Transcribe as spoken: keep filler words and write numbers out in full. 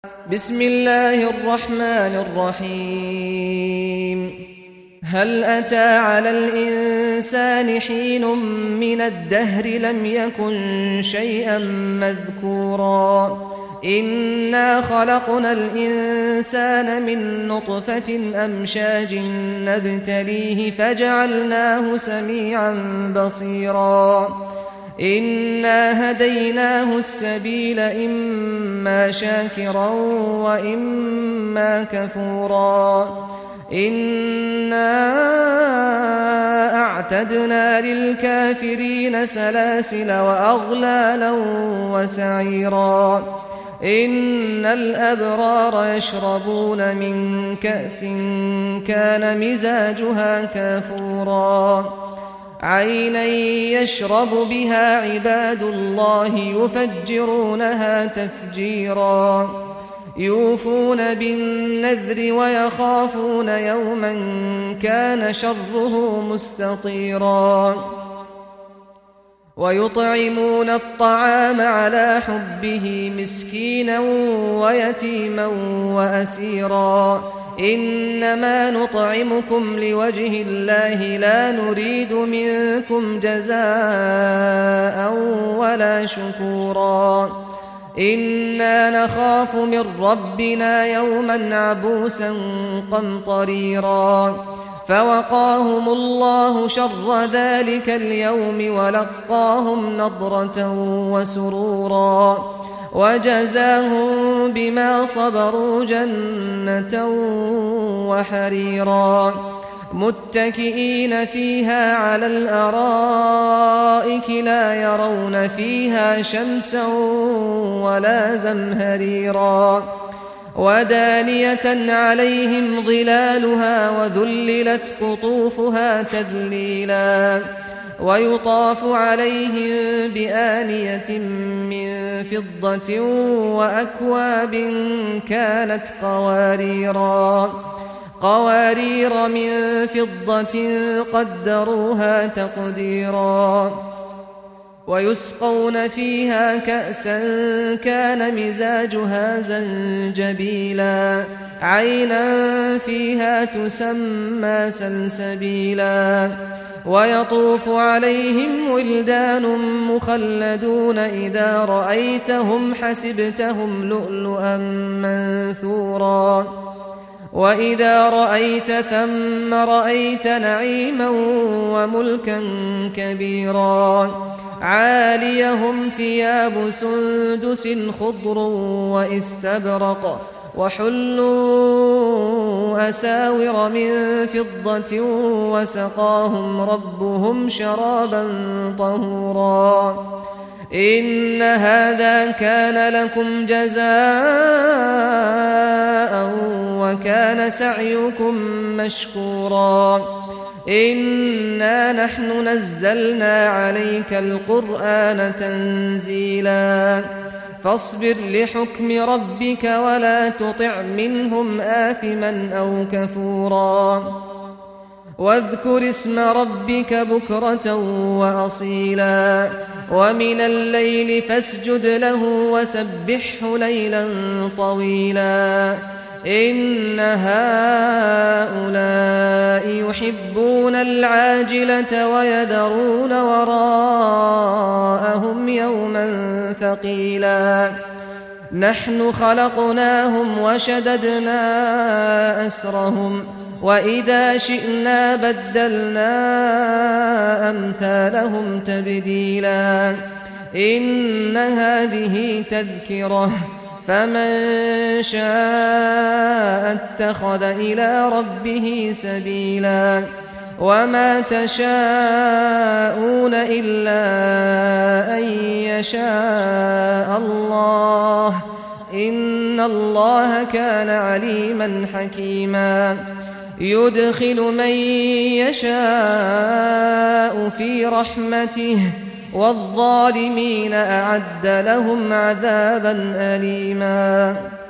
بسم الله الرحمن الرحيم هل أتى على الإنسان حين من الدهر لم يكن شيئا مذكورا إنا خلقنا الإنسان من نطفة أمشاج نبتليه فجعلناه سميعا بصيرا إنا هديناه السبيل إما شاكرا وإما كفورا إنا أعتدنا للكافرين سلاسل وأغلالا وسعيرا إن الأبرار يشربون من كأس كان مزاجها كافورا عينا يشرب بها عباد الله يفجرونها تفجيرا يوفون بالنذر ويخافون يوما كان شره مستطيرا ويطعمون الطعام على حبه مسكينا ويتيما وأسيرا إنما نطعمكم لوجه الله لا نريد منكم جزاء ولا شكورا إنا نخاف من ربنا يوما عبوسا قمطريرا فوقاهم الله شر ذلك اليوم ولقاهم نضرة وسرورا وجزاهم بما صبروا جنة وحريرا متكئين فيها على الأرائك لا يرون فيها شمسا ولا زمهريرا ودانية عليهم ظلالها وذللت قطوفها تذليلا ويطاف عليهم بآنية من فضة وأكواب كانت قواريرا قوارير من فضة قدروها تقديرا ويسقون فيها كأسا كان مزاجها زنجبيلا عينا فيها تسمى سلسبيلا ويطوف عليهم ولدان مخلدون إذا رأيتهم حسبتهم لؤلؤا منثورا وإذا رأيت ثم رأيت نعيما وملكا كبيرا عاليهم ثياب سندس خضر واستبرق وحلوا أساور من فضة وسقاهم ربهم شرابا طهورا إن هذا كان لكم جزاء وكان سعيكم مشكورا إنا نحن نزلنا عليك القرآن تنزيلا فاصبر لحكم ربك ولا تطع منهم آثما أو كفورا واذكر اسم ربك بكرة وأصيلا ومن الليل فاسجد له وسبحه ليلا طويلا إن هؤلاء يحبون العاجلة ويذرون وراءهم يوما ثقيلا نحن خلقناهم وشددنا أسرهم وإذا شئنا بدلنا أمثالهم تبديلا إن هذه تذكرة فمن شاء اتخذ إلى ربه سبيلا وما تشاءون إلا أن يشاء الله إن الله كان عليما حكيما يدخل من يشاء في رحمته والظالمين أعد لهم عذابا أليما